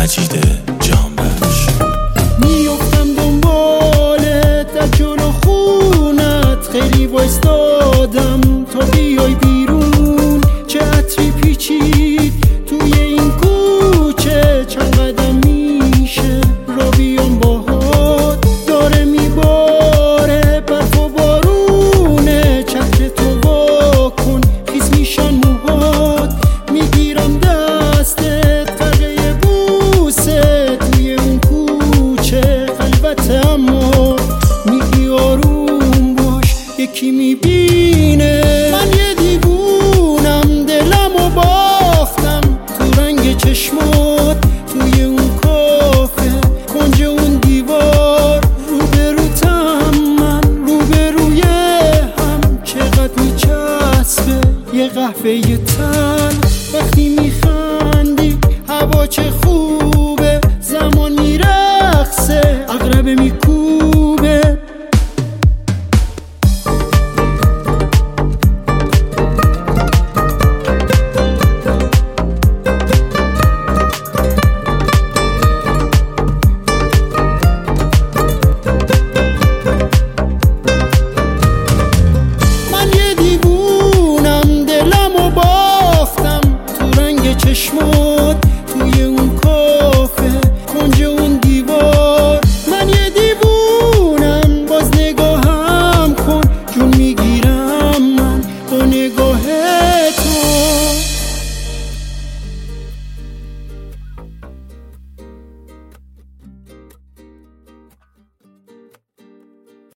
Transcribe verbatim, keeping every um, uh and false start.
مجید جانبخش. میافتم دنبالت در جلو خونت، خیلی وایستادم تا بیای بیرون. چه عطری پیچید توی این کوچه، چند قدم میشه را بیام باهات. داره میباره برف و بارونه، چتر تو وا کن خیس میشن موهات. میگیرم دستت غرقه بوسه، توی اون کوچه خلوت اما میگی آروم باش یکی میبینه. من یه دیوونم دلمو باختم تو رنگ چشمات، توی اون کافه کنج اون دیوار. روبروتم من روبروی هم، چقدر میچسبه یه قهوه تن. وقتی میخندی هوا چه خوب